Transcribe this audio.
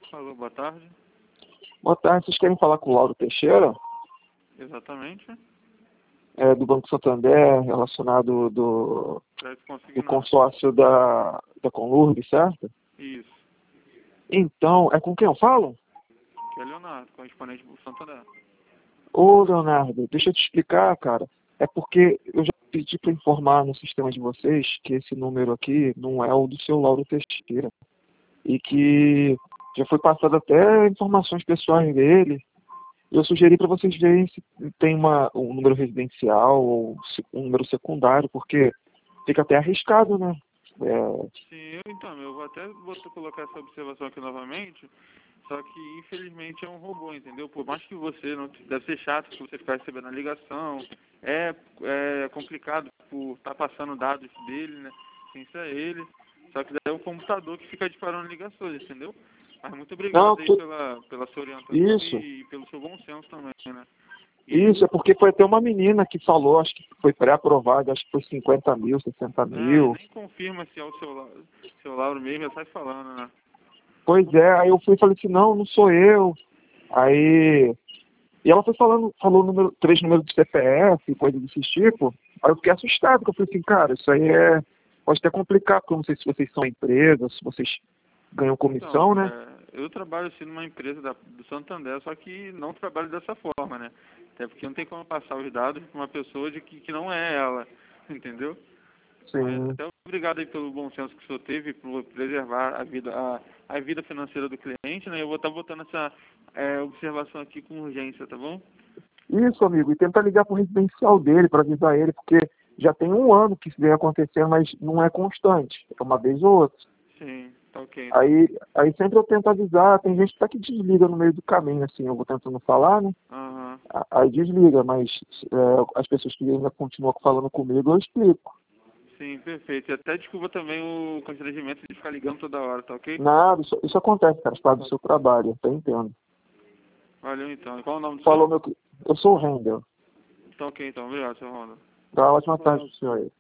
Alô, boa tarde. Boa tarde, vocês querem falar com o Lauro Teixeira? Exatamente. É, do Banco Santander, relacionado do Crédito consignado. consórcio da Conlurb, certo? Isso. Então, é com quem eu falo? Que é Leonardo, correspondente do Santander. Ô, Leonardo, deixa eu te explicar, cara. É porque eu já pedi para informar no sistema de vocês que esse número aqui não é o do seu Lauro Teixeira. E que já foi passado até informações pessoais dele. Eu sugeri para vocês verem se tem um número residencial ou um número secundário, porque fica até arriscado, né? Sim, eu vou até colocar essa observação aqui novamente, só que infelizmente é um robô, entendeu? Por mais que você não deve ser chato que você ficar recebendo a ligação, é complicado por estar passando dados dele, né? Sem ser ele, só que daí é o computador que fica disparando ligações, entendeu? Mas muito obrigado Não, aí pela sua orientação isso. e pelo seu bom senso também, né? Isso, é porque foi até uma menina que falou, acho que foi pré-aprovado, acho que foi 50 mil, 60 mil. Nem confirma se é o seu Lauro mesmo, já sai falando, né? Pois é, aí eu fui e falei assim, não sou eu. Aí, e ela foi falou três números de CPF, coisa desse tipo. Aí eu fiquei assustado, porque eu falei assim, cara, isso aí pode até complicar, porque eu não sei se vocês são empresa, se vocês ganham comissão, né? Eu trabalho assim numa empresa do Santander, só que não trabalho dessa forma, né? Até porque não tem como passar os dados para uma pessoa que não é ela, entendeu? Mas Sim. até obrigado aí pelo bom senso que o senhor teve por preservar a vida financeira do cliente, né? Eu vou estar botando essa observação aqui com urgência, tá bom? Isso, amigo, e tenta ligar pro residencial dele para avisar ele, porque já tem um ano que isso vem acontecendo, mas não é constante, é uma vez ou outra. Sim, tá ok. Então. Aí sempre eu tento avisar, tem gente que tá que desliga no meio do caminho, assim, eu vou tentando falar, né? Aham. Aí desliga, mas as pessoas que ainda continuam falando comigo, eu explico. Sim, perfeito. E até desculpa também o constrangimento de ficar ligando toda hora, tá ok? Nada, isso acontece, cara, faz do seu trabalho, eu entendo. Valeu então. E qual é o nome do Falou, senhor? eu sou o Rendel. Tá ok então. Obrigado, seu Ronda. Tá, ótima tarde pro senhor aí.